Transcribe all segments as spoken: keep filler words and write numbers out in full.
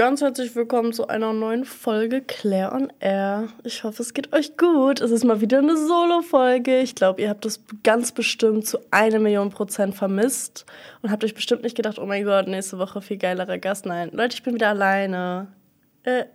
Ganz herzlich willkommen zu einer neuen Folge Claire on Air. Ich hoffe, es geht euch gut. Es ist mal wieder eine Solo-Folge. Ich glaube, ihr habt das ganz bestimmt zu einer Million Prozent vermisst und habt euch bestimmt nicht gedacht, oh mein Gott, nächste Woche viel geilerer Gast. Nein, Leute, ich bin wieder alleine. Äh.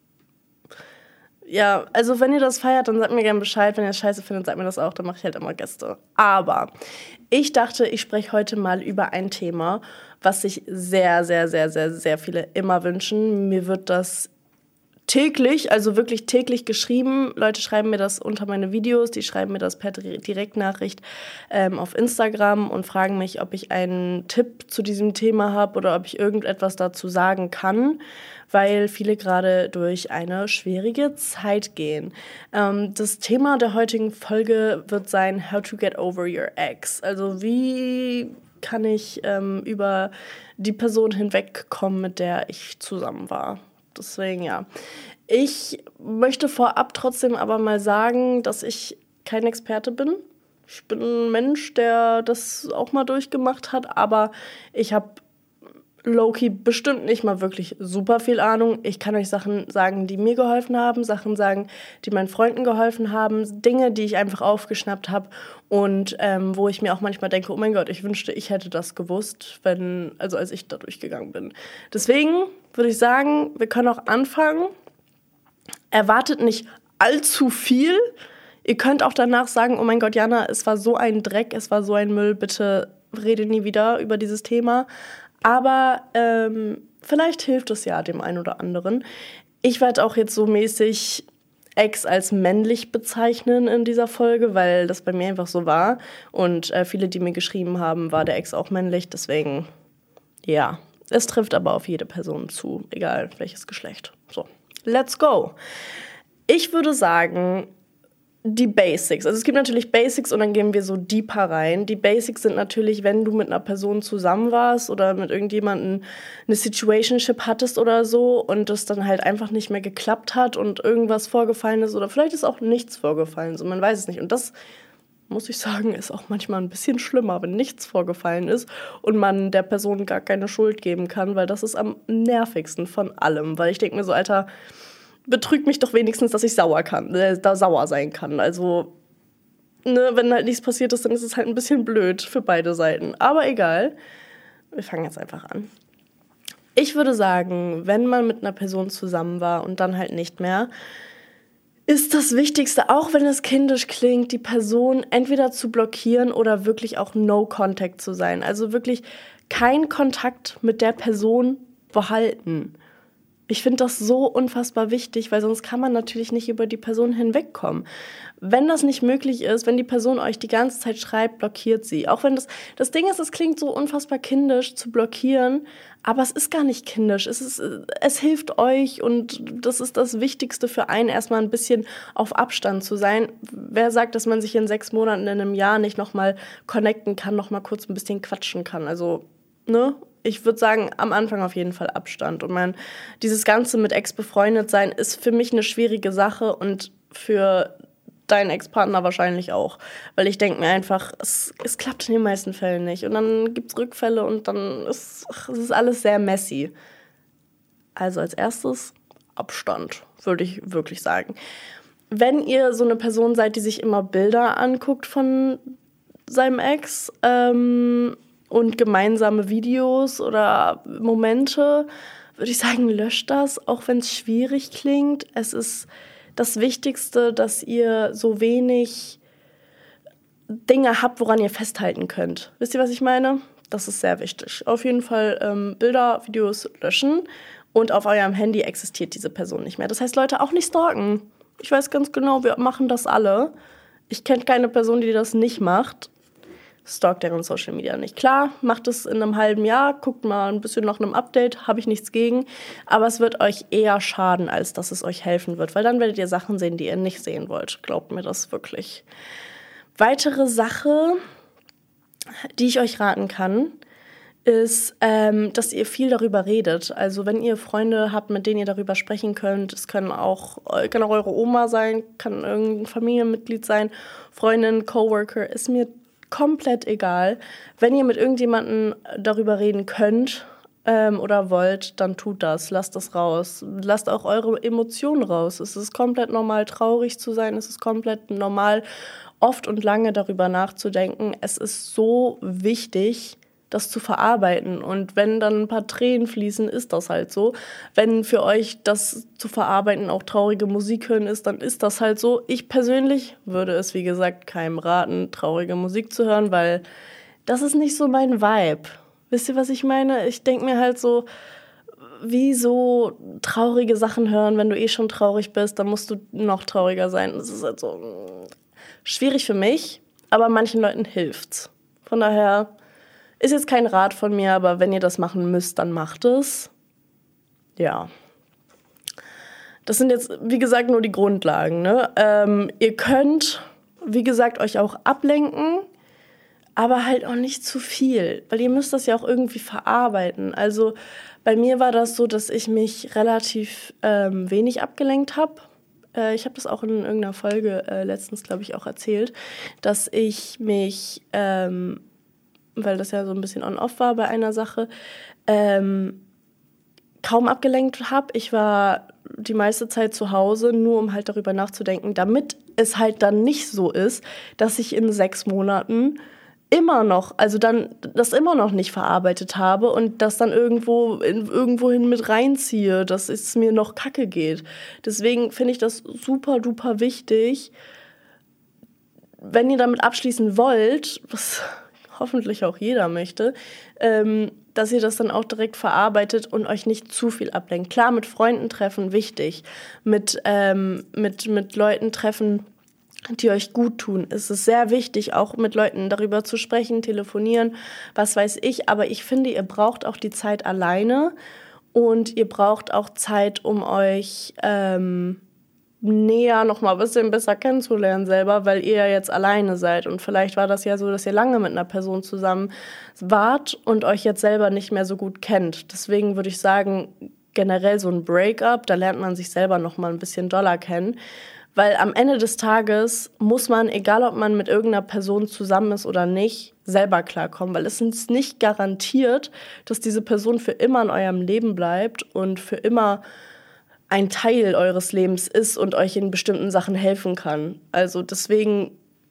Ja, also wenn ihr das feiert, dann sagt mir gerne Bescheid. Wenn ihr es scheiße findet, sagt mir das auch. Dann mache ich halt immer Gäste. Aber ich dachte, ich spreche heute mal über ein Thema, was sich sehr, sehr, sehr, sehr, sehr viele immer wünschen. Mir wird das täglich, also wirklich täglich geschrieben. Leute schreiben mir das unter meine Videos, die schreiben mir das per Direktnachricht ähm, auf Instagram und fragen mich, ob ich einen Tipp zu diesem Thema habe oder ob ich irgendetwas dazu sagen kann, weil viele gerade durch eine schwierige Zeit gehen. Ähm, das Thema der heutigen Folge wird sein, how to get over your ex. Also wie kann ich ähm, über die Person hinwegkommen, mit der ich zusammen war. Deswegen, ja. Ich möchte vorab trotzdem aber mal sagen, dass ich kein Experte bin. Ich bin ein Mensch, der das auch mal durchgemacht hat, aber ich habe low-key bestimmt nicht mal wirklich super viel Ahnung. Ich kann euch Sachen sagen, die mir geholfen haben, Sachen sagen, die meinen Freunden geholfen haben, Dinge, die ich einfach aufgeschnappt habe und ähm, wo ich mir auch manchmal denke, oh mein Gott, ich wünschte, ich hätte das gewusst, wenn, also als ich da durchgegangen bin. Deswegen würde ich sagen, wir können auch anfangen. Erwartet nicht allzu viel. Ihr könnt auch danach sagen, oh mein Gott, Jana, es war so ein Dreck, es war so ein Müll, bitte rede nie wieder über dieses Thema. Aber ähm, vielleicht hilft es ja dem einen oder anderen. Ich werde auch jetzt so mäßig Ex als männlich bezeichnen in dieser Folge, weil das bei mir einfach so war. Und äh, viele, die mir geschrieben haben, war der Ex auch männlich. Deswegen, ja, es trifft aber auf jede Person zu, egal welches Geschlecht. So, let's go. Ich würde sagen, die Basics. Also es gibt natürlich Basics und dann gehen wir so deeper rein. Die Basics sind natürlich, wenn du mit einer Person zusammen warst oder mit irgendjemandem eine Situationship hattest oder so und das dann halt einfach nicht mehr geklappt hat und irgendwas vorgefallen ist oder vielleicht ist auch nichts vorgefallen, so man weiß es nicht. Und das, muss ich sagen, ist auch manchmal ein bisschen schlimmer, wenn nichts vorgefallen ist und man der Person gar keine Schuld geben kann, weil das ist am nervigsten von allem. Weil ich denke mir so, Alter, betrügt mich doch wenigstens, dass ich sauer kann, äh, da sauer sein kann. Also, ne, wenn halt nichts passiert ist, dann ist es halt ein bisschen blöd für beide Seiten. Aber egal, wir fangen jetzt einfach an. Ich würde sagen, wenn man mit einer Person zusammen war und dann halt nicht mehr, ist das Wichtigste, auch wenn es kindisch klingt, die Person entweder zu blockieren oder wirklich auch No Contact zu sein. Also wirklich kein Kontakt mit der Person behalten. Ich finde das so unfassbar wichtig, weil sonst kann man natürlich nicht über die Person hinwegkommen. Wenn das nicht möglich ist, wenn die Person euch die ganze Zeit schreibt, blockiert sie. Auch wenn das, das Ding ist, es klingt so unfassbar kindisch zu blockieren, aber es ist gar nicht kindisch. Es ist, es hilft euch und das ist das Wichtigste für einen, erstmal ein bisschen auf Abstand zu sein. Wer sagt, dass man sich in sechs Monaten, in einem Jahr nicht nochmal connecten kann, nochmal kurz ein bisschen quatschen kann? Also, ne? Ich würde sagen, am Anfang auf jeden Fall Abstand. Und mein, dieses Ganze mit Ex befreundet sein ist für mich eine schwierige Sache und für deinen Ex-Partner wahrscheinlich auch. Weil ich denke mir einfach, es, es klappt in den meisten Fällen nicht. Und dann gibt es Rückfälle und dann ist ach, es ist alles sehr messy. Also als erstes Abstand, würde ich wirklich sagen. Wenn ihr so eine Person seid, die sich immer Bilder anguckt von seinem Ex, ähm, und gemeinsame Videos oder Momente, würde ich sagen, löscht das, auch wenn es schwierig klingt. Es ist das Wichtigste, dass ihr so wenig Dinge habt, woran ihr festhalten könnt. Wisst ihr, was ich meine? Das ist sehr wichtig. Auf jeden Fall ähm, Bilder, Videos löschen und auf eurem Handy existiert diese Person nicht mehr. Das heißt, Leute, auch nicht stalken. Ich weiß ganz genau, wir machen das alle. Ich kenne keine Person, die das nicht macht. Stalkt deren Social Media nicht. Klar, macht es in einem halben Jahr, guckt mal ein bisschen nach einem Update, habe ich nichts gegen. Aber es wird euch eher schaden, als dass es euch helfen wird. Weil dann werdet ihr Sachen sehen, die ihr nicht sehen wollt. Glaubt mir das wirklich. Weitere Sache, die ich euch raten kann, ist, ähm, dass ihr viel darüber redet. Also wenn ihr Freunde habt, mit denen ihr darüber sprechen könnt, es können auch, kann auch eure Oma sein, kann irgendein Familienmitglied sein, Freundin, Coworker, ist mir komplett egal. Wenn ihr mit irgendjemandem darüber reden könnt, ähm, oder wollt, dann tut das. Lasst das raus. Lasst auch eure Emotionen raus. Es ist komplett normal, traurig zu sein. Es ist komplett normal, oft und lange darüber nachzudenken. Es ist so wichtig, das zu verarbeiten. Und wenn dann ein paar Tränen fließen, ist das halt so. Wenn für euch das zu verarbeiten auch traurige Musik hören ist, dann ist das halt so. Ich persönlich würde es, wie gesagt, keinem raten, traurige Musik zu hören, weil das ist nicht so mein Vibe. Wisst ihr, was ich meine? Ich denke mir halt so, wieso traurige Sachen hören, wenn du eh schon traurig bist, dann musst du noch trauriger sein. Das ist halt so schwierig für mich, aber manchen Leuten hilft's. Von daher ist jetzt kein Rat von mir, aber wenn ihr das machen müsst, dann macht es. Ja. Das sind jetzt, wie gesagt, nur die Grundlagen. Ne? Ähm, ihr könnt, wie gesagt, euch auch ablenken, aber halt auch nicht zu viel, weil ihr müsst das ja auch irgendwie verarbeiten. Also bei mir war das so, dass ich mich relativ ähm, wenig abgelenkt habe. Äh, ich habe das auch in irgendeiner Folge äh, letztens, glaube ich, auch erzählt, dass ich mich ähm, weil das ja so ein bisschen on-off war bei einer Sache, ähm, kaum abgelenkt habe. Ich war die meiste Zeit zu Hause, nur um halt darüber nachzudenken, damit es halt dann nicht so ist, dass ich in sechs Monaten immer noch, also dann das immer noch nicht verarbeitet habe und das dann irgendwo in, irgendwohin mit reinziehe, dass es mir noch kacke geht. Deswegen finde ich das super duper wichtig, wenn ihr damit abschließen wollt, was hoffentlich auch jeder möchte, ähm, dass ihr das dann auch direkt verarbeitet und euch nicht zu viel ablenkt. Klar, mit Freunden treffen, wichtig. Mit, ähm, mit, mit Leuten treffen, die euch gut tun. Es ist sehr wichtig, auch mit Leuten darüber zu sprechen, telefonieren, was weiß ich. Aber ich finde, ihr braucht auch die Zeit alleine und ihr braucht auch Zeit, um euch ähm, näher noch mal ein bisschen besser kennenzulernen selber, weil ihr ja jetzt alleine seid. Und vielleicht war das ja so, dass ihr lange mit einer Person zusammen wart und euch jetzt selber nicht mehr so gut kennt. Deswegen würde ich sagen, generell so ein Breakup, da lernt man sich selber noch mal ein bisschen doller kennen. Weil am Ende des Tages muss man, egal ob man mit irgendeiner Person zusammen ist oder nicht, selber klarkommen. Weil es ist nicht garantiert, dass diese Person für immer in eurem Leben bleibt und für immer ein Teil eures Lebens ist und euch in bestimmten Sachen helfen kann. Also deswegen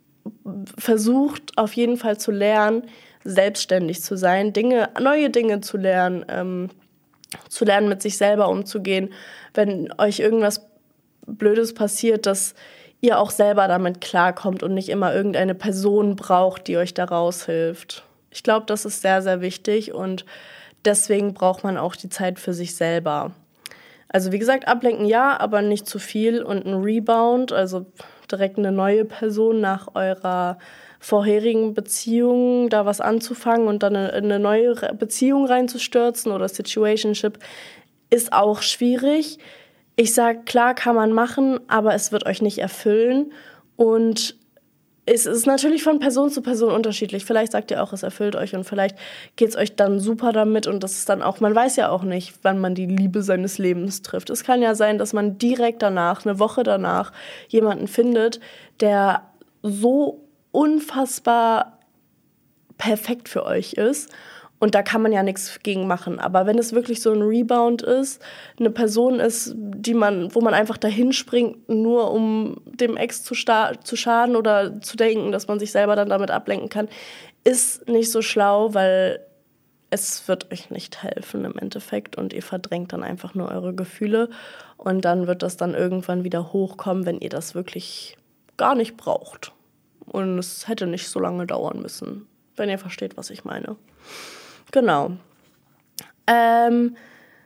versucht auf jeden Fall zu lernen, selbstständig zu sein, Dinge, neue Dinge zu lernen, ähm, zu lernen, mit sich selber umzugehen. Wenn euch irgendwas Blödes passiert, dass ihr auch selber damit klarkommt und nicht immer irgendeine Person braucht, die euch da raushilft. Ich glaube, das ist sehr, sehr wichtig und deswegen braucht man auch die Zeit für sich selber. Also wie gesagt, ablenken ja, aber nicht zu viel und ein Rebound, also direkt eine neue Person nach eurer vorherigen Beziehung, da was anzufangen und dann in eine neue Beziehung reinzustürzen oder Situationship, ist auch schwierig. Ich sage, klar kann man machen, aber es wird euch nicht erfüllen und es ist natürlich von Person zu Person unterschiedlich. Vielleicht sagt ihr auch, es erfüllt euch und vielleicht geht es euch dann super damit und das ist dann auch, man weiß ja auch nicht, wann man die Liebe seines Lebens trifft. Es kann ja sein, dass man direkt danach, eine Woche danach, jemanden findet, der so unfassbar perfekt für euch ist. Und da kann man ja nichts gegen machen. Aber wenn es wirklich so ein Rebound ist, eine Person ist, die man, wo man einfach dahin springt, nur um dem Ex zu, sta- zu schaden oder zu denken, dass man sich selber dann damit ablenken kann, ist nicht so schlau, weil es wird euch nicht helfen im Endeffekt. Und ihr verdrängt dann einfach nur eure Gefühle. Und dann wird das dann irgendwann wieder hochkommen, wenn ihr das wirklich gar nicht braucht. Und es hätte nicht so lange dauern müssen, wenn ihr versteht, was ich meine. Genau. Ähm,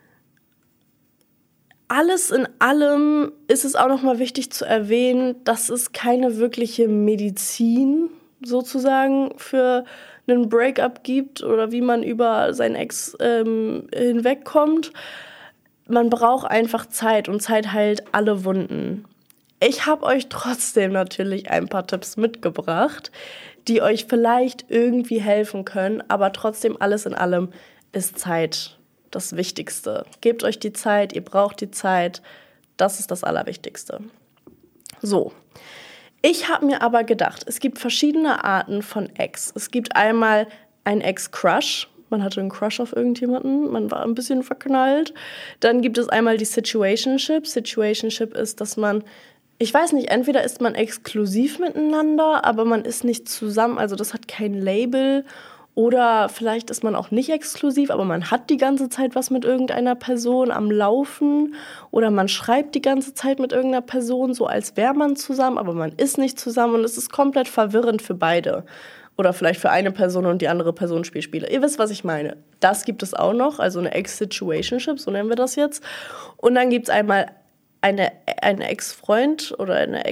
alles in allem ist es auch nochmal wichtig zu erwähnen, dass es keine wirkliche Medizin sozusagen für einen Breakup gibt oder wie man über seinen Ex ähm, hinwegkommt. Man braucht einfach Zeit und Zeit heilt alle Wunden. Ich habe euch trotzdem natürlich ein paar Tipps mitgebracht, die euch vielleicht irgendwie helfen können, aber trotzdem alles in allem ist Zeit das Wichtigste. Gebt euch die Zeit, ihr braucht die Zeit, das ist das Allerwichtigste. So, ich habe mir aber gedacht, es gibt verschiedene Arten von Ex. Es gibt einmal ein Ex-Crush, Man hatte einen Crush auf irgendjemanden, man war ein bisschen verknallt. Dann gibt es einmal die Situationship. Situationship ist, dass man, ich weiß nicht, entweder ist man exklusiv miteinander, aber man ist nicht zusammen, also das hat kein Label. Oder vielleicht ist man auch nicht exklusiv, aber man hat die ganze Zeit was mit irgendeiner Person am Laufen. Oder man schreibt die ganze Zeit mit irgendeiner Person, so als wäre man zusammen, aber man ist nicht zusammen. Und es ist komplett verwirrend für beide. Oder vielleicht für eine Person und die andere Person spielt Spiele. Ihr wisst, was ich meine. Das gibt es auch noch, also eine Ex-Situationship, so nennen wir das jetzt. Und dann gibt es einmal eine, einen Ex-Freund oder eine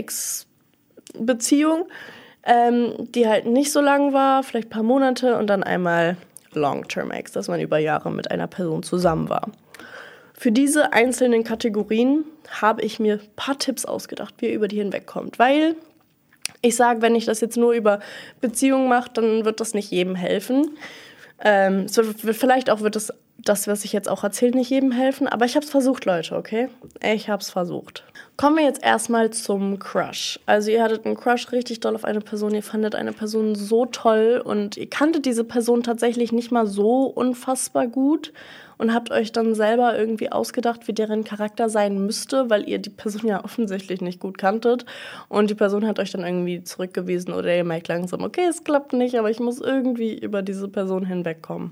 Ex-Beziehung, ähm, die halt nicht so lang war, vielleicht ein paar Monate. Und dann einmal Long-Term-Ex, dass man über Jahre mit einer Person zusammen war. Für diese einzelnen Kategorien habe ich mir ein paar Tipps ausgedacht, wie ihr über die hinwegkommt. Weil ich sage, wenn ich das jetzt nur über Beziehungen mache, dann wird das nicht jedem helfen. Ähm, es wird, vielleicht auch wird das, das, was ich jetzt auch erzähle, nicht jedem helfen. Aber ich habe es versucht, Leute, okay? Ich habe es versucht. Kommen wir jetzt erstmal zum Crush. Also ihr hattet einen Crush richtig doll auf eine Person. Ihr fandet eine Person so toll und ihr kanntet diese Person tatsächlich nicht mal so unfassbar gut und habt euch dann selber irgendwie ausgedacht, wie deren Charakter sein müsste, weil ihr die Person ja offensichtlich nicht gut kanntet. Und die Person hat euch dann irgendwie zurückgewiesen oder ihr merkt langsam, okay, es klappt nicht, aber ich muss irgendwie über diese Person hinwegkommen.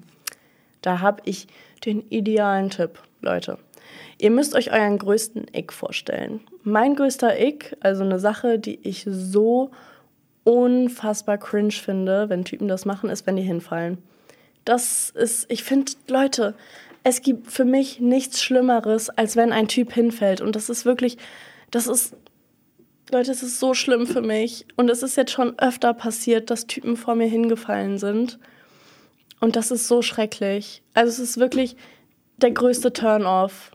Da habe ich den idealen Tipp, Leute. Ihr müsst euch euren größten Ick vorstellen. Mein größter Ick, also eine Sache, die ich so unfassbar cringe finde, wenn Typen das machen, ist, wenn die hinfallen. Das ist, ich finde, Leute, es gibt für mich nichts Schlimmeres, als wenn ein Typ hinfällt. Und das ist wirklich, das ist, Leute, es ist so schlimm für mich. Und es ist jetzt schon öfter passiert, dass Typen vor mir hingefallen sind. Und das ist so schrecklich. Also es ist wirklich der größte Turn-off.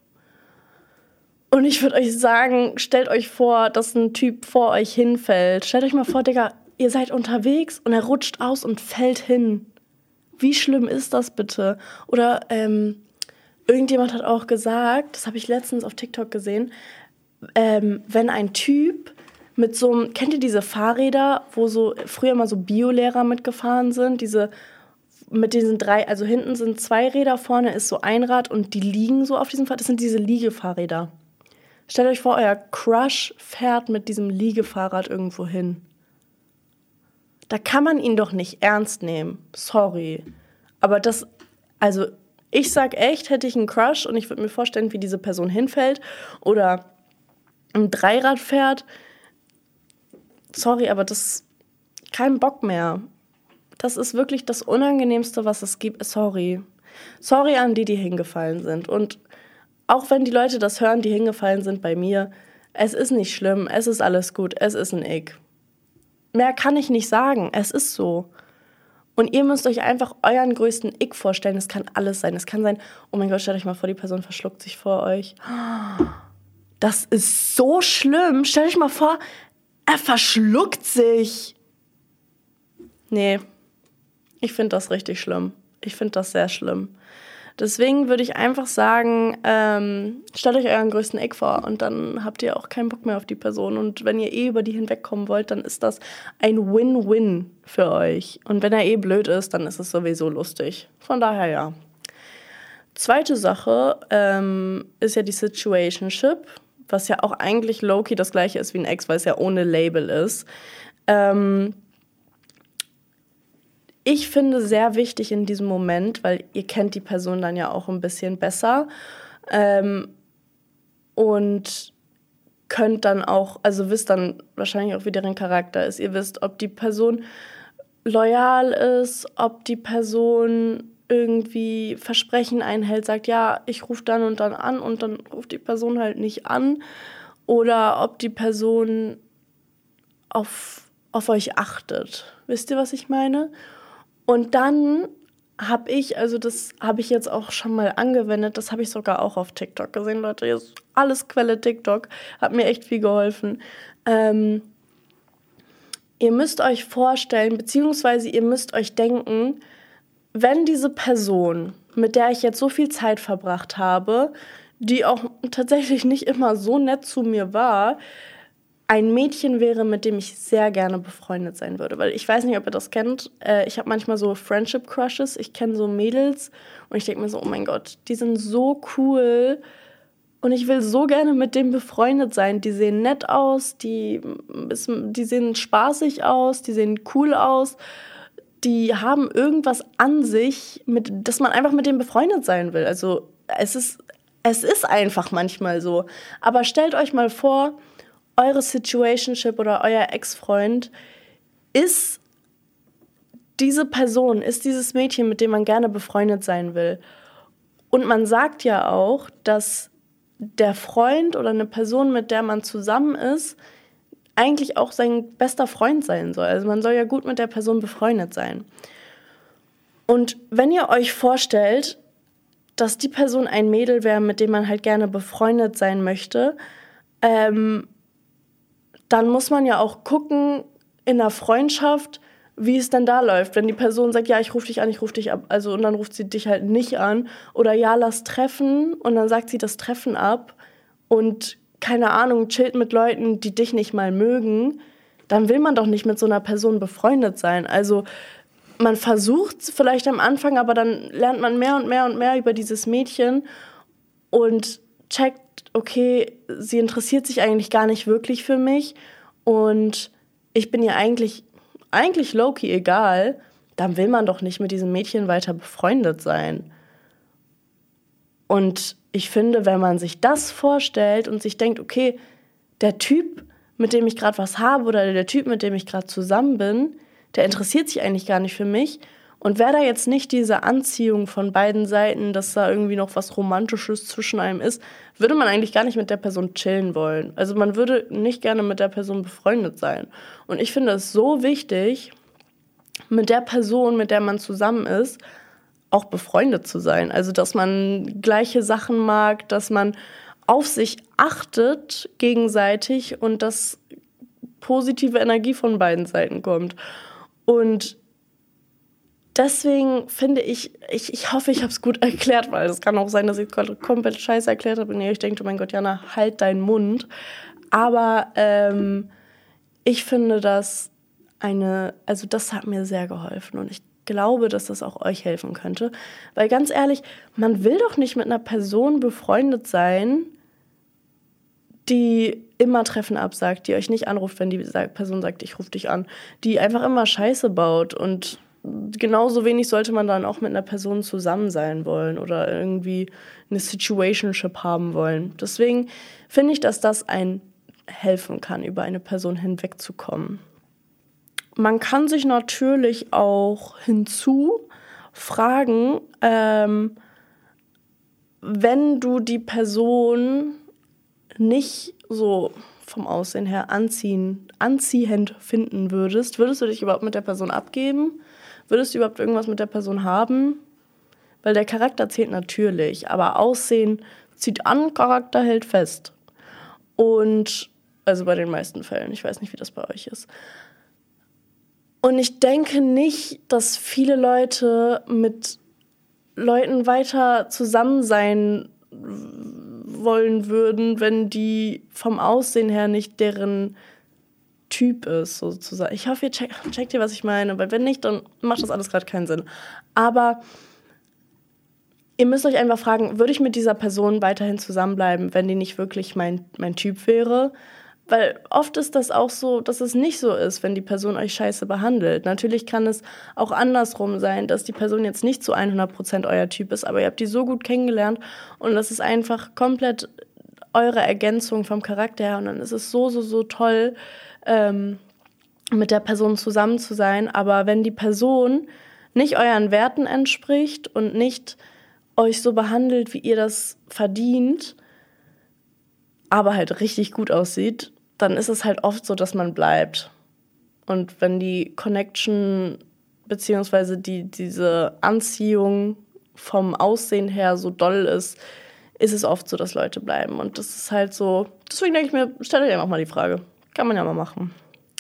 Und ich würde euch sagen, stellt euch vor, dass ein Typ vor euch hinfällt. Stellt euch mal vor, Digga, ihr seid unterwegs und er rutscht aus und fällt hin. Wie schlimm ist das bitte? Oder ähm, irgendjemand hat auch gesagt, das habe ich letztens auf TikTok gesehen, ähm, wenn ein Typ mit so einem, kennt ihr diese Fahrräder, wo so früher mal so Biolehrer mitgefahren sind, diese mit diesen drei, also hinten sind zwei Räder, vorne ist so ein Rad und die liegen so auf diesem Fahrrad, das sind diese Liegefahrräder. Stellt euch vor, euer Crush fährt mit diesem Liegefahrrad irgendwo hin. Da kann man ihn doch nicht ernst nehmen. Sorry. Aber das, also ich sag echt, hätte ich einen Crush und ich würde mir vorstellen, wie diese Person hinfällt oder ein Dreirad fährt. Sorry, aber das, kein Bock mehr. Das ist wirklich das Unangenehmste, was es gibt. Sorry. Sorry an die, die hingefallen sind. Und auch wenn die Leute das hören, die hingefallen sind bei mir, es ist nicht schlimm, es ist alles gut, es ist ein Ick. Mehr kann ich nicht sagen, es ist so. Und ihr müsst euch einfach euren größten Ick vorstellen, es kann alles sein. Es kann sein, oh mein Gott, stellt euch mal vor, die Person verschluckt sich vor euch. Das ist so schlimm. Stellt euch mal vor, er verschluckt sich. Nee, ich finde das richtig schlimm. Ich finde das sehr schlimm. Deswegen würde ich einfach sagen, ähm, stellt euch euren größten Ick vor und dann habt ihr auch keinen Bock mehr auf die Person. Und wenn ihr eh über die hinwegkommen wollt, dann ist das ein Win-Win für euch. Und wenn er eh blöd ist, dann ist es sowieso lustig. Von daher ja. Zweite Sache ähm, ist ja die Situationship, was ja auch eigentlich low-key das gleiche ist wie ein Ex, weil es ja ohne Label ist. Ähm, Ich finde sehr wichtig in diesem Moment, weil ihr kennt die Person dann ja auch ein bisschen besser ähm, und könnt dann auch, also wisst dann wahrscheinlich auch, wie deren Charakter ist. Ihr wisst, ob die Person loyal ist, ob die Person irgendwie Versprechen einhält, sagt, ja, ich rufe dann und dann an und dann ruft die Person halt nicht an. Oder ob die Person auf, auf euch achtet. Wisst ihr, was ich meine? Und dann habe ich, also das habe ich jetzt auch schon mal angewendet, das habe ich sogar auch auf TikTok gesehen, Leute, jetzt alles Quelle TikTok, hat mir echt viel geholfen. Ähm, ihr müsst euch vorstellen, beziehungsweise ihr müsst euch denken, wenn diese Person, mit der ich jetzt so viel Zeit verbracht habe, die auch tatsächlich nicht immer so nett zu mir war, ein Mädchen wäre, mit dem ich sehr gerne befreundet sein würde. Weil ich weiß nicht, ob ihr das kennt. Äh, ich habe manchmal so Friendship-Crushes. Ich kenne so Mädels und ich denke mir so, oh mein Gott, die sind so cool. Und ich will so gerne mit dem befreundet sein. Die sehen nett aus, die, die sehen spaßig aus, die sehen cool aus. Die haben irgendwas an sich, mit, dass man einfach mit dem befreundet sein will. Also es ist, es ist einfach manchmal so. Aber stellt euch mal vor, eure Situationship oder euer Ex-Freund ist diese Person, ist dieses Mädchen, mit dem man gerne befreundet sein will. Und man sagt ja auch, dass der Freund oder eine Person, mit der man zusammen ist, eigentlich auch sein bester Freund sein soll. Also man soll ja gut mit der Person befreundet sein. Und wenn ihr euch vorstellt, dass die Person ein Mädel wäre, mit dem man halt gerne befreundet sein möchte, ähm, dann muss man ja auch gucken in einer Freundschaft, wie es denn da läuft. Wenn die Person sagt, ja, ich rufe dich an, ich rufe dich ab, also und dann ruft sie dich halt nicht an. Oder ja, lass treffen und dann sagt sie das Treffen ab und keine Ahnung, chillt mit Leuten, die dich nicht mal mögen, dann will man doch nicht mit so einer Person befreundet sein. Also man versucht es vielleicht am Anfang, aber dann lernt man mehr und mehr und mehr über dieses Mädchen und checkt, okay, sie interessiert sich eigentlich gar nicht wirklich für mich und ich bin ihr eigentlich, eigentlich low-key egal, dann will man doch nicht mit diesem Mädchen weiter befreundet sein. Und ich finde, wenn man sich das vorstellt und sich denkt, okay, der Typ, mit dem ich gerade was habe oder der Typ, mit dem ich gerade zusammen bin, der interessiert sich eigentlich gar nicht für mich. Und wäre da jetzt nicht diese Anziehung von beiden Seiten, dass da irgendwie noch was Romantisches zwischen einem ist, würde man eigentlich gar nicht mit der Person chillen wollen. Also man würde nicht gerne mit der Person befreundet sein. Und ich finde es so wichtig, mit der Person, mit der man zusammen ist, auch befreundet zu sein. Also dass man gleiche Sachen mag, dass man auf sich achtet gegenseitig und dass positive Energie von beiden Seiten kommt. Und deswegen finde ich, ich, ich hoffe, ich habe es gut erklärt, weil es kann auch sein, dass ich es komplett scheiße erklärt habe und ihr euch denkt, oh mein Gott, Jana, halt deinen Mund. Aber ähm, ich finde das eine, also das hat mir sehr geholfen und ich glaube, dass das auch euch helfen könnte. Weil ganz ehrlich, man will doch nicht mit einer Person befreundet sein, die immer Treffen absagt, die euch nicht anruft, wenn die Person sagt, ich rufe dich an, die einfach immer Scheiße baut. Und genauso wenig sollte man dann auch mit einer Person zusammen sein wollen oder irgendwie eine Situationship haben wollen. Deswegen finde ich, dass das einem helfen kann, über eine Person hinwegzukommen. Man kann sich natürlich auch hinzu fragen, ähm, wenn du die Person nicht so vom Aussehen her anziehen, anziehend finden würdest, würdest du dich überhaupt mit der Person abgeben? Würdest du überhaupt irgendwas mit der Person haben? Weil der Charakter zählt natürlich, aber Aussehen zieht an, Charakter hält fest. Und, also bei den meisten Fällen, ich weiß nicht, wie das bei euch ist. Und ich denke nicht, dass viele Leute mit Leuten weiter zusammen sein wollen würden, wenn die vom Aussehen her nicht deren Typ ist, sozusagen. Ich hoffe, ihr check, checkt ihr, was ich meine, weil wenn nicht, dann macht das alles gerade keinen Sinn. Aber ihr müsst euch einfach fragen, würde ich mit dieser Person weiterhin zusammenbleiben, wenn die nicht wirklich mein, mein Typ wäre? Weil oft ist das auch so, dass es nicht so ist, wenn die Person euch scheiße behandelt. Natürlich kann es auch andersrum sein, dass die Person jetzt nicht zu hundert Prozent euer Typ ist, aber ihr habt die so gut kennengelernt und das ist einfach komplett eure Ergänzung vom Charakter her und dann ist es so, so, so toll, ähm, mit der Person zusammen zu sein. Aber wenn die Person nicht euren Werten entspricht und nicht euch so behandelt, wie ihr das verdient, aber halt richtig gut aussieht, dann ist es halt oft so, dass man bleibt. Und wenn die Connection beziehungsweise die, diese Anziehung vom Aussehen her so doll ist, ist es oft so, dass Leute bleiben. Und das ist halt so, deswegen denke ich mir, stellt euch einfach mal die Frage. Kann man ja mal machen.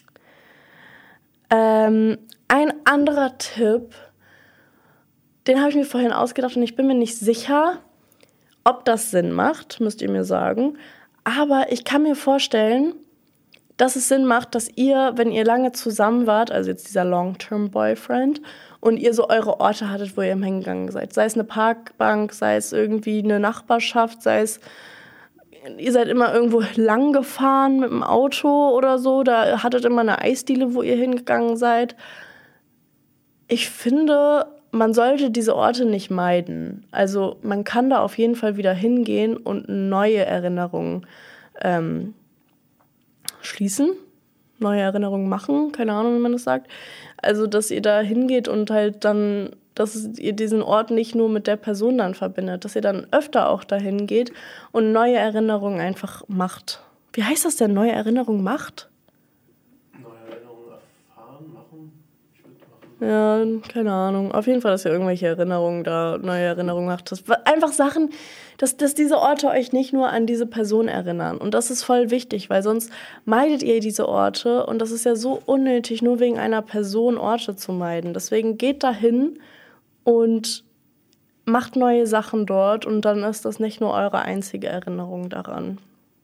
Ähm, ein anderer Tipp, den habe ich mir vorhin ausgedacht und ich bin mir nicht sicher, ob das Sinn macht, müsst ihr mir sagen. Aber ich kann mir vorstellen, dass es Sinn macht, dass ihr, wenn ihr lange zusammen wart, also jetzt dieser Long-Term-Boyfriend, und ihr so eure Orte hattet, wo ihr hingegangen seid. Sei es eine Parkbank, sei es irgendwie eine Nachbarschaft, sei es, ihr seid immer irgendwo lang gefahren mit dem Auto oder so, da hattet immer eine Eisdiele, wo ihr hingegangen seid. Ich finde, man sollte diese Orte nicht meiden. Also man kann da auf jeden Fall wieder hingehen und neue Erinnerungen ähm, schließen, neue Erinnerungen machen, keine Ahnung, wie man das sagt. Also, dass ihr da hingeht und halt dann, dass ihr diesen Ort nicht nur mit der Person dann verbindet, dass ihr dann öfter auch dahin geht und neue Erinnerungen einfach macht. Wie heißt das denn, neue Erinnerungen macht? Neue Erinnerungen erfahren, machen? Ich würde machen. Ja, keine Ahnung. Auf jeden Fall, dass ihr irgendwelche Erinnerungen da, neue Erinnerungen macht. Das, einfach Sachen, dass, dass diese Orte euch nicht nur an diese Person erinnern. Und das ist voll wichtig, weil sonst meidet ihr diese Orte. Und das ist ja so unnötig, nur wegen einer Person Orte zu meiden. Deswegen geht dahin und macht neue Sachen dort. Und dann ist das nicht nur eure einzige Erinnerung daran.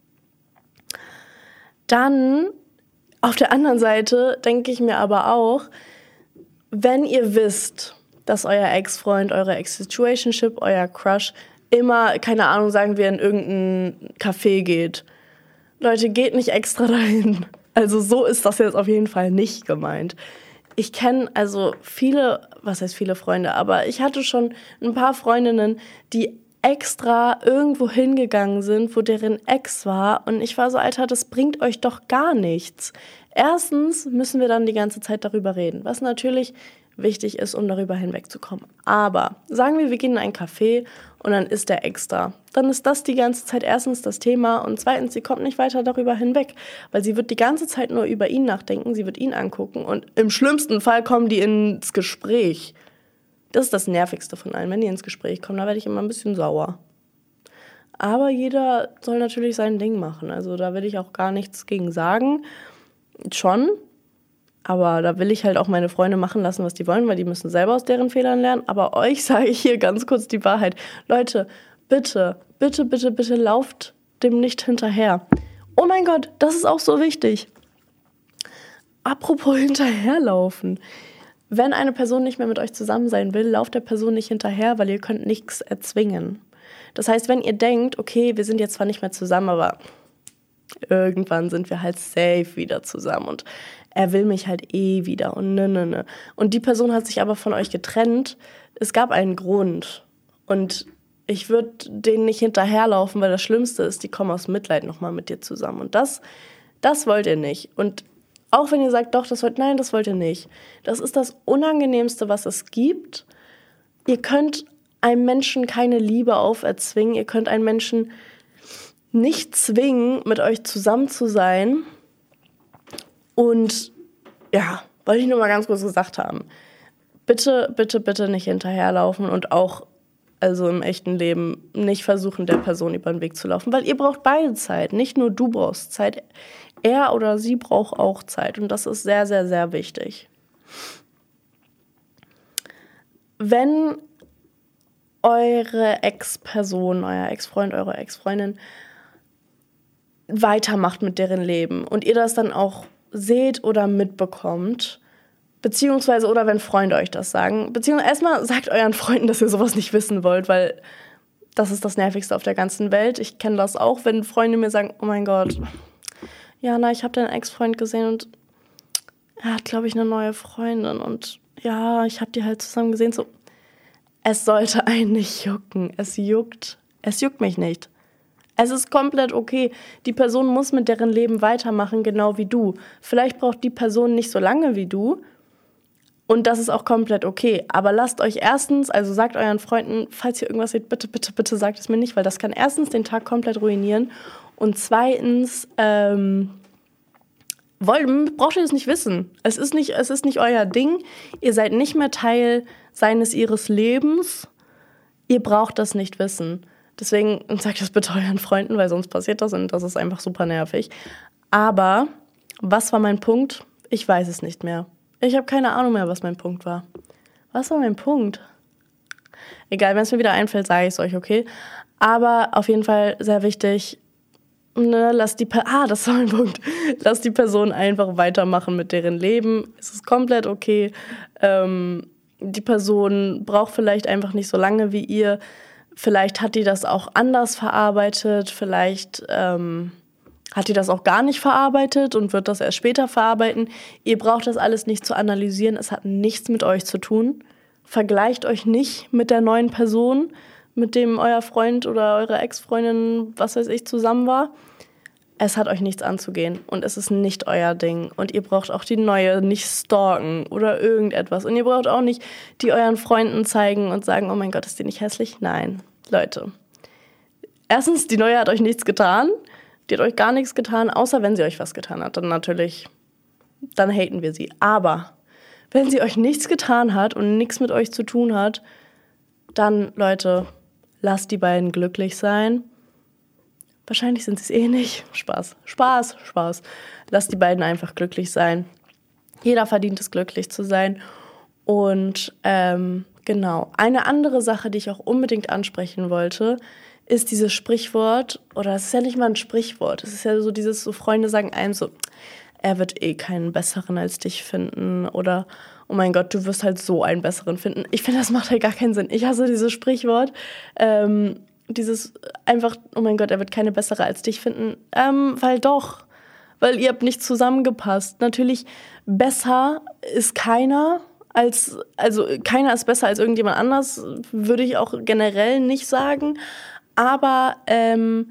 Dann, auf der anderen Seite, denke ich mir aber auch, wenn ihr wisst, dass euer Ex-Freund, eure Ex-Situationship, euer Crush immer, keine Ahnung, sagen wir, in irgendein Café geht. Leute, geht nicht extra dahin. Also so ist das jetzt auf jeden Fall nicht gemeint. Ich kenne also viele, was heißt viele Freunde, aber ich hatte schon ein paar Freundinnen, die extra irgendwo hingegangen sind, wo deren Ex war. Und ich war so, Alter, das bringt euch doch gar nichts. Erstens müssen wir dann die ganze Zeit darüber reden, was natürlich wichtig ist, um darüber hinwegzukommen. Aber sagen wir, wir gehen in ein Café und dann ist der Ex da. Dann ist das die ganze Zeit erstens das Thema und zweitens, sie kommt nicht weiter darüber hinweg, weil sie wird die ganze Zeit nur über ihn nachdenken, sie wird ihn angucken und im schlimmsten Fall kommen die ins Gespräch. Das ist das Nervigste von allen, wenn die ins Gespräch kommen, da werde ich immer ein bisschen sauer. Aber jeder soll natürlich sein Ding machen, also da will ich auch gar nichts gegen sagen. Schon, aber da will ich halt auch meine Freunde machen lassen, was die wollen, weil die müssen selber aus deren Fehlern lernen. Aber euch sage ich hier ganz kurz die Wahrheit. Leute, bitte, bitte, bitte, bitte lauft dem nicht hinterher. Oh mein Gott, das ist auch so wichtig. Apropos hinterherlaufen. Wenn eine Person nicht mehr mit euch zusammen sein will, lauft der Person nicht hinterher, weil ihr könnt nichts erzwingen. Das heißt, wenn ihr denkt, okay, wir sind jetzt zwar nicht mehr zusammen, aber irgendwann sind wir halt safe wieder zusammen und er will mich halt eh wieder und ne, ne, ne. Und die Person hat sich aber von euch getrennt. Es gab einen Grund. Und ich würde denen nicht hinterherlaufen, weil das Schlimmste ist, die kommen aus Mitleid nochmal mit dir zusammen. Und das, das wollt ihr nicht. Und auch wenn ihr sagt, doch, das wollt, nein, das wollt ihr nicht. Das ist das Unangenehmste, was es gibt. Ihr könnt einem Menschen keine Liebe auferzwingen. Ihr könnt einen Menschen nicht zwingen, mit euch zusammen zu sein. Und ja, wollte ich nur mal ganz kurz gesagt haben. Bitte, bitte, bitte nicht hinterherlaufen und auch, also im echten Leben, nicht versuchen, der Person über den Weg zu laufen. Weil ihr braucht beide Zeit. Nicht nur du brauchst Zeit. Er oder sie braucht auch Zeit. Und das ist sehr, sehr, sehr wichtig. Wenn eure Ex-Person, euer Ex-Freund, eure Ex-Freundin weitermacht mit deren Leben und ihr das dann auch seht oder mitbekommt, beziehungsweise oder wenn Freunde euch das sagen, beziehungsweise erstmal sagt euren Freunden, dass ihr sowas nicht wissen wollt, weil das ist das Nervigste auf der ganzen Welt. Ich kenne das auch, wenn Freunde mir sagen, oh mein Gott, Jana, ich habe deinen Ex-Freund gesehen und er hat, glaube ich, eine neue Freundin und ja, ich habe die halt zusammen gesehen. So, es sollte einen nicht jucken. Es juckt, es juckt mich nicht. Es ist komplett okay. Die Person muss mit deren Leben weitermachen, genau wie du. Vielleicht braucht die Person nicht so lange wie du. Und das ist auch komplett okay. Aber lasst euch erstens, also sagt euren Freunden, falls ihr irgendwas seht, bitte, bitte, bitte sagt es mir nicht, weil das kann erstens den Tag komplett ruinieren. Und zweitens, ähm, wollt, braucht ihr das nicht wissen. Es ist nicht, es ist nicht euer Ding. Ihr seid nicht mehr Teil seines, ihres Lebens. Ihr braucht das nicht wissen. Deswegen sagt das bitte euren Freunden, weil sonst passiert das und das ist einfach super nervig. Aber was war mein Punkt? Ich weiß es nicht mehr. Ich habe keine Ahnung mehr, was mein Punkt war. Was war mein Punkt? Egal, wenn es mir wieder einfällt, sage ich es euch, okay? Aber auf jeden Fall sehr wichtig, ne, lass die per- ah, das war mein Punkt. Lass die Person einfach weitermachen mit deren Leben. Es ist komplett okay. Ähm, die Person braucht vielleicht einfach nicht so lange wie ihr. Vielleicht hat die das auch anders verarbeitet. Vielleicht ähm, hat die das auch gar nicht verarbeitet und wird das erst später verarbeiten. Ihr braucht das alles nicht zu analysieren. Es hat nichts mit euch zu tun. Vergleicht euch nicht mit der neuen Person, mit dem euer Freund oder eure Ex-Freundin, was weiß ich, zusammen war. Es hat euch nichts anzugehen und es ist nicht euer Ding. Und ihr braucht auch die neue nicht stalken oder irgendetwas. Und ihr braucht auch nicht die euren Freunden zeigen und sagen, oh mein Gott, ist die nicht hässlich? Nein, Leute. Erstens, die neue hat euch nichts getan. Die hat euch gar nichts getan, außer wenn sie euch was getan hat. Dann natürlich, dann haten wir sie. Aber wenn sie euch nichts getan hat und nichts mit euch zu tun hat, dann, Leute, lasst die beiden glücklich sein. Wahrscheinlich sind sie es eh nicht. Spaß, Spaß, Spaß. Lasst die beiden einfach glücklich sein. Jeder verdient es, glücklich zu sein. Und ähm, genau, eine andere Sache, die ich auch unbedingt ansprechen wollte, ist dieses Sprichwort, oder es ist ja nicht mal ein Sprichwort, es ist ja so dieses, so Freunde sagen einem so, er wird eh keinen Besseren als dich finden oder oh mein Gott, du wirst halt so einen Besseren finden. Ich finde, das macht halt gar keinen Sinn. Ich hasse dieses Sprichwort. Ähm, dieses einfach, oh mein Gott, er wird keine Bessere als dich finden. Ähm, weil doch. Weil ihr habt nicht zusammengepasst. Natürlich, besser ist keiner als, also keiner ist besser als irgendjemand anders, würde ich auch generell nicht sagen. Aber ähm,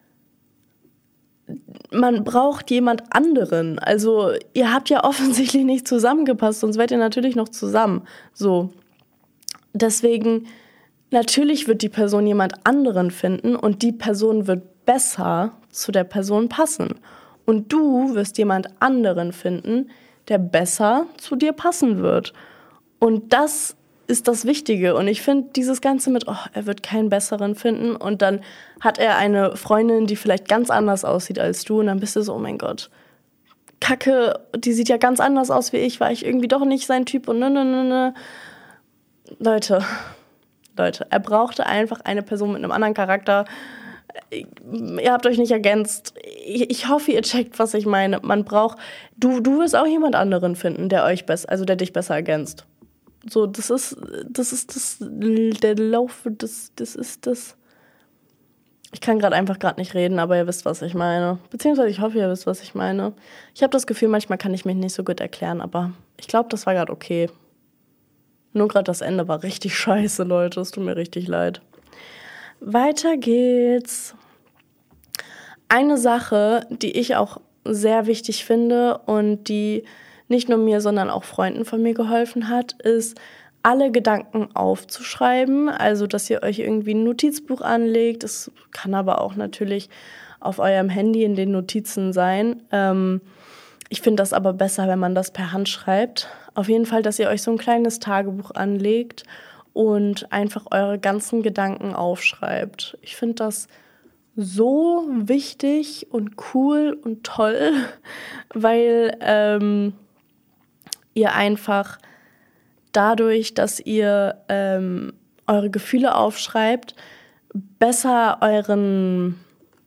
man braucht jemand anderen. Also ihr habt ja offensichtlich nicht zusammengepasst, sonst wärt ihr natürlich noch zusammen. So. Deswegen, natürlich wird die Person jemand anderen finden und die Person wird besser zu der Person passen. Und du wirst jemand anderen finden, der besser zu dir passen wird. Und das ist das Wichtige. Und ich finde dieses Ganze mit, oh, er wird keinen Besseren finden und dann hat er eine Freundin, die vielleicht ganz anders aussieht als du und dann bist du so, oh mein Gott, Kacke, die sieht ja ganz anders aus wie ich, war ich irgendwie doch nicht sein Typ und ne, ne, ne, ne. Leute, Leute, er brauchte einfach eine Person mit einem anderen Charakter. Ihr habt euch nicht ergänzt. Ich, ich hoffe, ihr checkt, was ich meine. Man braucht, du, du wirst auch jemand anderen finden, der euch besser, also der dich besser ergänzt. So, das ist, das ist das, der Lauf, das, das ist das. Ich kann gerade einfach gerade nicht reden, aber ihr wisst, was ich meine. Beziehungsweise ich hoffe, ihr wisst, was ich meine. Ich habe das Gefühl, manchmal kann ich mich nicht so gut erklären, aber ich glaube, das war gerade okay. Nur gerade das Ende war richtig scheiße, Leute. Es tut mir richtig leid. Weiter geht's. Eine Sache, die ich auch sehr wichtig finde und die nicht nur mir, sondern auch Freunden von mir geholfen hat, ist, alle Gedanken aufzuschreiben. Also, dass ihr euch irgendwie ein Notizbuch anlegt. Das kann aber auch natürlich auf eurem Handy in den Notizen sein. Ähm, ich finde das aber besser, wenn man das per Hand schreibt. Auf jeden Fall, dass ihr euch so ein kleines Tagebuch anlegt und einfach eure ganzen Gedanken aufschreibt. Ich finde das so wichtig und cool und toll, weil ähm, ihr einfach dadurch, dass ihr ähm, eure Gefühle aufschreibt, besser euren,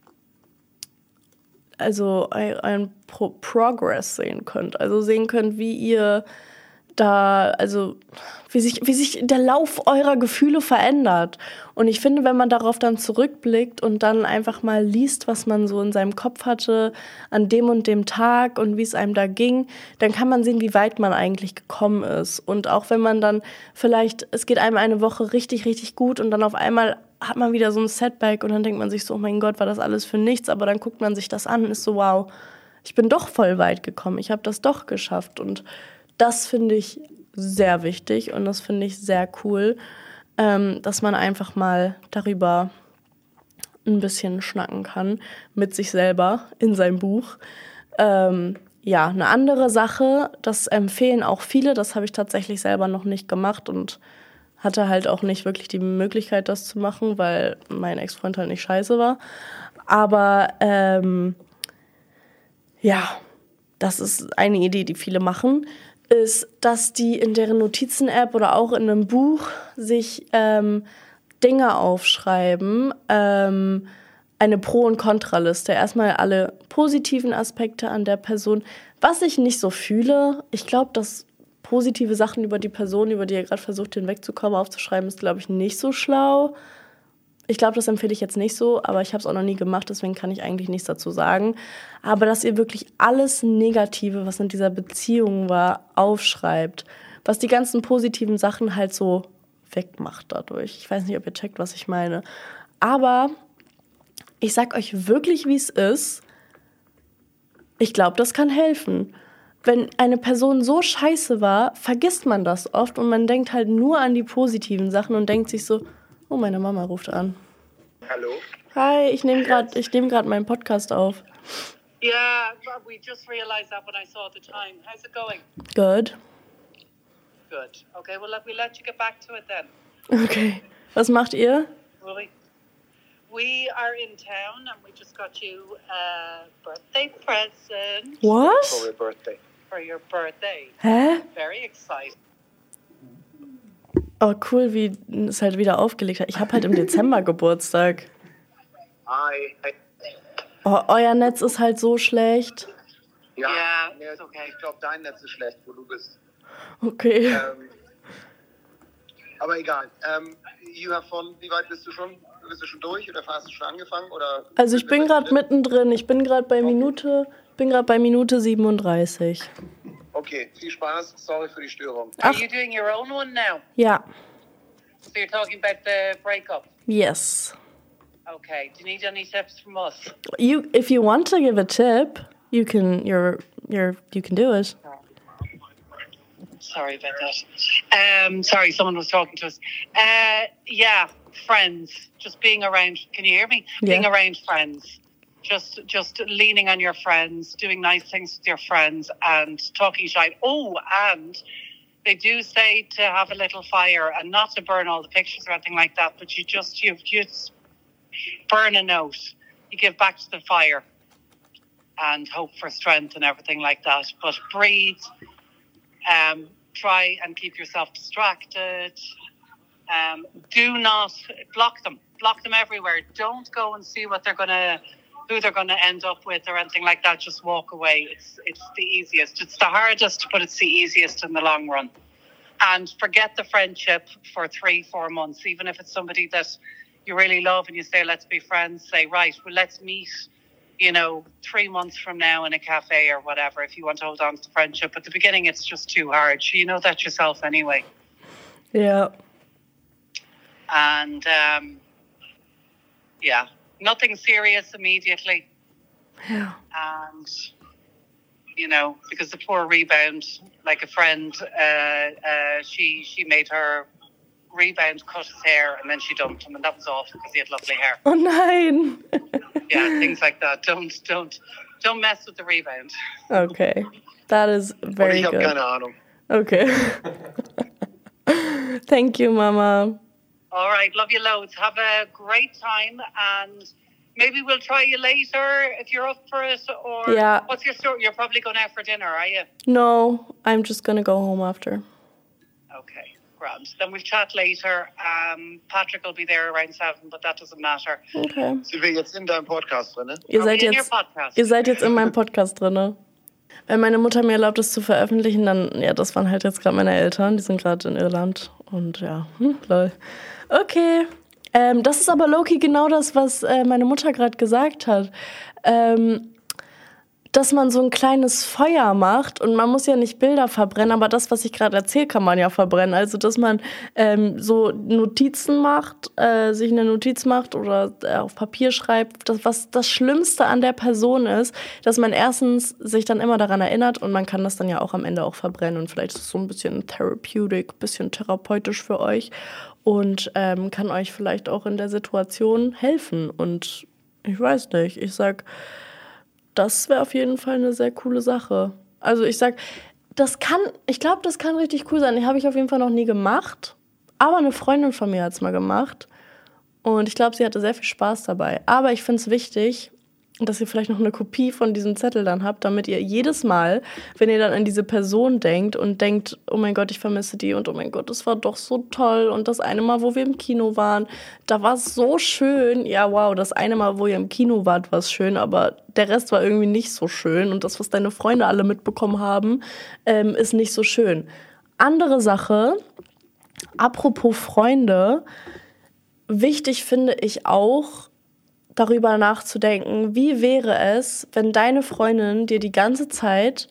also euren Pro- Progress sehen könnt. Also sehen könnt, wie ihr da, also wie sich, wie sich der Lauf eurer Gefühle verändert. Und ich finde, wenn man darauf dann zurückblickt und dann einfach mal liest, was man so in seinem Kopf hatte an dem und dem Tag und wie es einem da ging, dann kann man sehen, wie weit man eigentlich gekommen ist. Und auch wenn man dann vielleicht, es geht einem eine Woche richtig, richtig gut und dann auf einmal hat man wieder so ein Setback und dann denkt man sich so, oh mein Gott, war das alles für nichts? Aber dann guckt man sich das an und ist so, wow, ich bin doch voll weit gekommen, ich habe das doch geschafft. Und das finde ich sehr wichtig und das finde ich sehr cool, ähm, dass man einfach mal darüber ein bisschen schnacken kann mit sich selber in seinem Buch. Ähm, ja, eine andere Sache, das empfehlen auch viele, das habe ich tatsächlich selber noch nicht gemacht und hatte halt auch nicht wirklich die Möglichkeit, das zu machen, weil mein Ex-Freund halt nicht scheiße war. Aber ähm, ja, das ist eine Idee, die viele machen, ist, dass die in deren Notizen-App oder auch in einem Buch sich ähm, Dinge aufschreiben, ähm, eine Pro- und Kontraliste. Erstmal alle positiven Aspekte an der Person. Was ich nicht so fühle, ich glaube, dass positive Sachen über die Person, über die ihr gerade versucht hinwegzukommen, aufzuschreiben, ist, glaube ich, nicht so schlau. Ich glaube, das empfehle ich jetzt nicht so, aber ich habe es auch noch nie gemacht, deswegen kann ich eigentlich nichts dazu sagen. Aber dass ihr wirklich alles Negative, was in dieser Beziehung war, aufschreibt, was die ganzen positiven Sachen halt so wegmacht dadurch. Ich weiß nicht, ob ihr checkt, was ich meine. Aber ich sag euch wirklich, wie es ist. Ich glaube, das kann helfen. Wenn eine Person so scheiße war, vergisst man das oft und man denkt halt nur an die positiven Sachen und denkt sich so, oh, meine Mama ruft an. Hallo? Hi, ich nehme gerade ich nehm grad meinen Podcast auf. Yeah, we just realized that when I saw the time. How's it going? Good. Good. Okay, well, we'll let you get back to it then. Okay. Was macht ihr? Really? We are in town and we just got you a birthday present. What? For your birthday. For your birthday. Hä? Very excited. Oh, cool, wie es halt wieder aufgelegt hat. Ich habe halt im Dezember Geburtstag. Hi. Oh, euer Netz ist halt so schlecht. Ja, yeah, ist okay. Ich glaube, dein Netz ist schlecht, wo du bist. Okay. Ähm, aber egal. Ähm, you have fun. Wie weit bist du schon? Bist du schon durch oder hast du schon angefangen? Oder Also ich bin gerade mittendrin. Ich bin gerade bei Minute, bin gerade bei Minute siebenunddreißig. Okay, viel Spaß. Sorry für die Störung. Ach. Are you doing your own one now? Ja. So you're talking about the breakup? Yes. Okay. Do you need any tips from us? You, if you want to give a tip, you can. You're, you're, you can do it. Sorry about that. Um, sorry, someone was talking to us. Uh, yeah, friends. Just being around. Can you hear me? Yeah. Being around friends. Just, just leaning on your friends, doing nice things with your friends, and talking shite. Oh, and they do say to have a little fire and not to burn all the pictures or anything like that. But you just, you just burn a note. You give back to the fire, and hope for strength and everything like that. But breathe. Um, try and keep yourself distracted. Um, do not block them. Block them everywhere. Don't go and see what they're gonna, who they're gonna end up with or anything like that. Just walk away. It's it's the easiest. It's the hardest, but it's the easiest in the long run. And forget the friendship for three, four months. Even if it's somebody that you really love and you say, let's be friends. Say, right, well, let's meet, you know, three months from now in a cafe or whatever, if you want to hold on to the friendship. At the beginning, it's just too hard. You know that yourself anyway. Yeah. And, um, yeah, nothing serious immediately. Yeah. And, you know, because the poor rebound, like a friend, uh, uh, she she made her rebound cut his hair and then she dumped him, and that was awful because he had lovely hair. Oh nein. Yeah, things like that. Don't don't don't mess with the rebound. Okay, that is very ich good. Ich habe keine Ahnung. Okay. Thank you, Mama. All right, love you loads. Have a great time, and maybe we'll try you later if you're up for it. Or yeah. What's your story? You're probably going out for dinner, are you? No, I'm just gonna go home after. Okay. Grand. Then we'll chat later. Um, Patrick will be there around seven, but that doesn't matter. Okay. Sind wir jetzt in deinem Podcast drin? Ihr seid, jetzt, ihr seid jetzt in meinem Podcast drin. Wenn meine Mutter mir erlaubt, es zu veröffentlichen, dann, ja, das waren halt jetzt gerade meine Eltern. Die sind gerade in Irland. Und ja, hm, lol. Okay. Ähm, das ist aber low-key genau das, was äh, meine Mutter gerade gesagt hat. Ähm... dass man so ein kleines Feuer macht und man muss ja nicht Bilder verbrennen, aber das, was ich gerade erzähle, kann man ja verbrennen. Also, dass man ähm, so Notizen macht, äh, sich eine Notiz macht oder äh, auf Papier schreibt, das, was das Schlimmste an der Person ist, dass man erstens sich dann immer daran erinnert und man kann das dann ja auch am Ende auch verbrennen und vielleicht ist es so ein bisschen therapeutic, ein bisschen therapeutisch für euch und ähm, kann euch vielleicht auch in der Situation helfen. Und ich weiß nicht, ich sag, das wäre auf jeden Fall eine sehr coole Sache. Also ich sag, das kann, ich glaube, das kann richtig cool sein. Die habe ich auf jeden Fall noch nie gemacht. Aber eine Freundin von mir hat es mal gemacht. Und ich glaube, sie hatte sehr viel Spaß dabei. Aber ich finde es wichtig, dass ihr vielleicht noch eine Kopie von diesem Zettel dann habt, damit ihr jedes Mal, wenn ihr dann an diese Person denkt und denkt, oh mein Gott, ich vermisse die und oh mein Gott, das war doch so toll und das eine Mal, wo wir im Kino waren, da war es so schön. Ja, wow, das eine Mal, wo ihr im Kino wart, war es schön, aber der Rest war irgendwie nicht so schön und das, was deine Freunde alle mitbekommen haben, ähm, ist nicht so schön. Andere Sache, apropos Freunde, wichtig finde ich auch, darüber nachzudenken, wie wäre es, wenn deine Freundin dir die ganze Zeit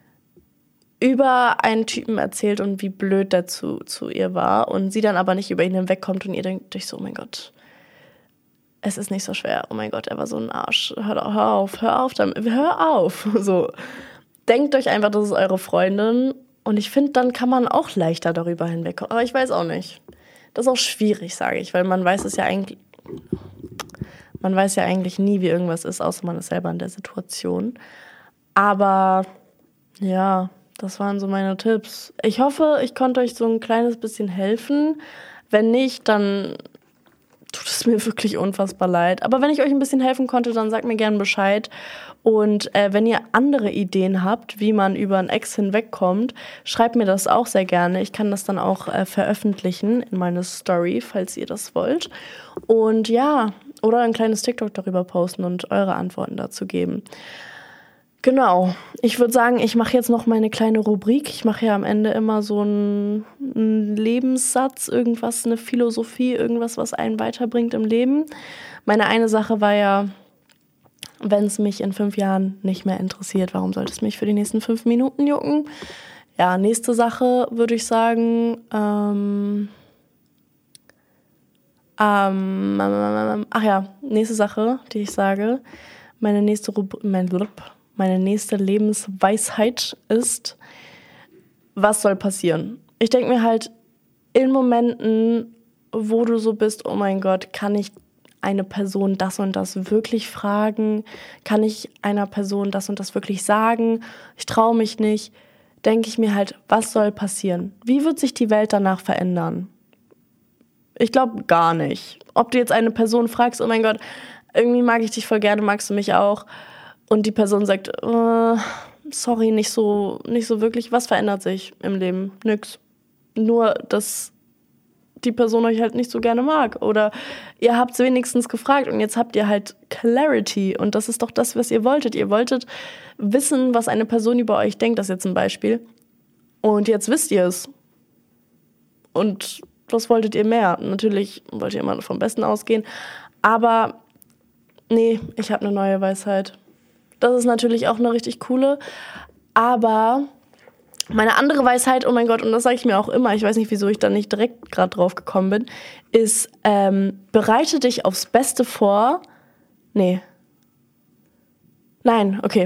über einen Typen erzählt und wie blöd der zu, zu ihr war und sie dann aber nicht über ihn hinwegkommt und ihr denkt euch so, oh mein Gott, es ist nicht so schwer, oh mein Gott, er war so ein Arsch, hör, hör auf, hör auf, damit, hör auf. So. Denkt euch einfach, das ist eure Freundin und ich finde, dann kann man auch leichter darüber hinwegkommen, aber ich weiß auch nicht. Das ist auch schwierig, sage ich, weil man weiß es ja eigentlich... Man weiß ja eigentlich nie, wie irgendwas ist, außer man ist selber in der Situation. Aber ja, das waren so meine Tipps. Ich hoffe, ich konnte euch so ein kleines bisschen helfen. Wenn nicht, dann tut es mir wirklich unfassbar leid. Aber wenn ich euch ein bisschen helfen konnte, dann sagt mir gerne Bescheid. Und äh, wenn ihr andere Ideen habt, wie man über einen Ex hinwegkommt, schreibt mir das auch sehr gerne. Ich kann das dann auch äh, veröffentlichen in meine Story, falls ihr das wollt. Und ja, oder ein kleines TikTok darüber posten und eure Antworten dazu geben. Genau. Ich würde sagen, ich mache jetzt noch meine kleine Rubrik. Ich mache ja am Ende immer so einen, einen Lebenssatz, irgendwas, eine Philosophie, irgendwas, was einen weiterbringt im Leben. Meine eine Sache war ja, wenn es mich in fünf Jahren nicht mehr interessiert, warum sollte es mich für die nächsten fünf Minuten jucken? Ja, nächste Sache würde ich sagen, ähm... Ähm, ach ja, nächste Sache, die ich sage, meine nächste, Rubri- mein, meine nächste Lebensweisheit ist, was soll passieren? Ich denke mir halt, in Momenten, wo du so bist, oh mein Gott, kann ich eine Person das und das wirklich fragen? Kann ich einer Person das und das wirklich sagen? Ich traue mich nicht. Denke ich mir halt, was soll passieren? Wie wird sich die Welt danach verändern? Ich glaube gar nicht. Ob du jetzt eine Person fragst, oh mein Gott, irgendwie mag ich dich voll gerne, magst du mich auch? Und die Person sagt, äh, sorry, nicht so, nicht so wirklich. Was verändert sich im Leben? Nix. Nur, dass die Person euch halt nicht so gerne mag. Oder ihr habt es wenigstens gefragt und jetzt habt ihr halt Clarity. Und das ist doch das, was ihr wolltet. Ihr wolltet wissen, was eine Person über euch denkt. Das ist jetzt ein Beispiel. Und jetzt wisst ihr es. Und was wolltet ihr mehr? Natürlich wollt ihr immer vom Besten ausgehen. Aber nee, ich habe eine neue Weisheit. Das ist natürlich auch eine richtig coole. Aber meine andere Weisheit, oh mein Gott, und das sage ich mir auch immer, ich weiß nicht, wieso ich da nicht direkt gerade drauf gekommen bin, ist, ähm, bereite dich aufs Beste vor. Nee. Nein, okay.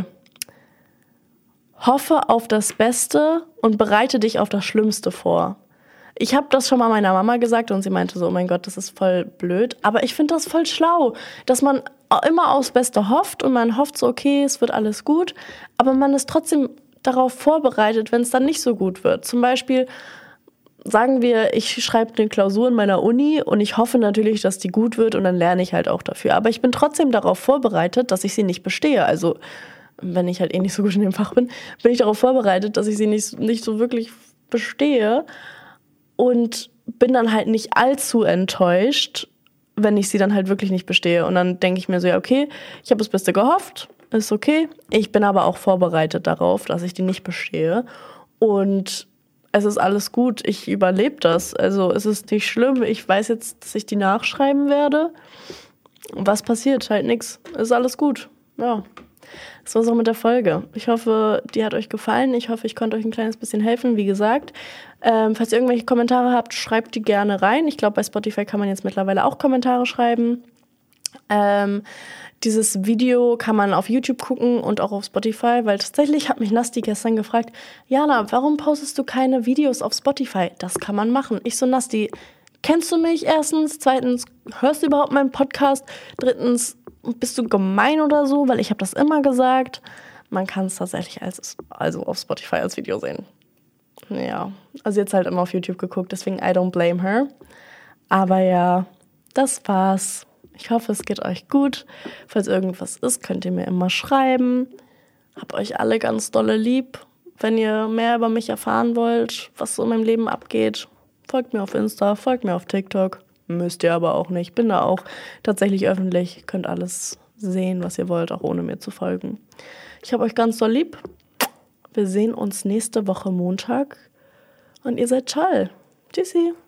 Hoffe auf das Beste und bereite dich auf das Schlimmste vor. Ich habe das schon mal meiner Mama gesagt und sie meinte so, oh mein Gott, das ist voll blöd. Aber ich finde das voll schlau, dass man immer aufs Beste hofft und man hofft so, okay, es wird alles gut. Aber man ist trotzdem darauf vorbereitet, wenn es dann nicht so gut wird. Zum Beispiel sagen wir, ich schreibe eine Klausur in meiner Uni und ich hoffe natürlich, dass die gut wird und dann lerne ich halt auch dafür. Aber ich bin trotzdem darauf vorbereitet, dass ich sie nicht bestehe. Also wenn ich halt eh nicht so gut in dem Fach bin, bin ich darauf vorbereitet, dass ich sie nicht, nicht so wirklich bestehe. Und bin dann halt nicht allzu enttäuscht, wenn ich sie dann halt wirklich nicht bestehe. Und dann denke ich mir so, ja okay, ich habe das Beste gehofft, ist okay. Ich bin aber auch vorbereitet darauf, dass ich die nicht bestehe. Und es ist alles gut, ich überlebe das. Also es ist nicht schlimm. Ich weiß jetzt, dass ich die nachschreiben werde. Was passiert? Halt nix. Ist alles gut. Ja. Das war's auch mit der Folge. Ich hoffe, die hat euch gefallen. Ich hoffe, ich konnte euch ein kleines bisschen helfen, wie gesagt. Ähm, falls ihr irgendwelche Kommentare habt, schreibt die gerne rein. Ich glaube, bei Spotify kann man jetzt mittlerweile auch Kommentare schreiben. Ähm, dieses Video kann man auf YouTube gucken und auch auf Spotify, weil tatsächlich hat mich Nasti gestern gefragt, Jana, warum postest du keine Videos auf Spotify? Das kann man machen. Ich so, Nasti, kennst du mich erstens? Zweitens, hörst du überhaupt meinen Podcast? Drittens, bist du gemein oder so? Weil ich habe das immer gesagt. Man kann es tatsächlich als, also auf Spotify als Video sehen. Ja, also jetzt halt immer auf YouTube geguckt, deswegen I don't blame her. Aber ja, das war's. Ich hoffe, es geht euch gut. Falls irgendwas ist, könnt ihr mir immer schreiben. Hab euch alle ganz dolle lieb. Wenn ihr mehr über mich erfahren wollt, was so in meinem Leben abgeht, folgt mir auf Insta, folgt mir auf TikTok. Müsst ihr aber auch nicht. Bin da auch tatsächlich öffentlich. Könnt alles sehen, was ihr wollt, auch ohne mir zu folgen. Ich hab euch ganz doll lieb. Wir sehen uns nächste Woche Montag. Und ihr seid toll. Tschüssi.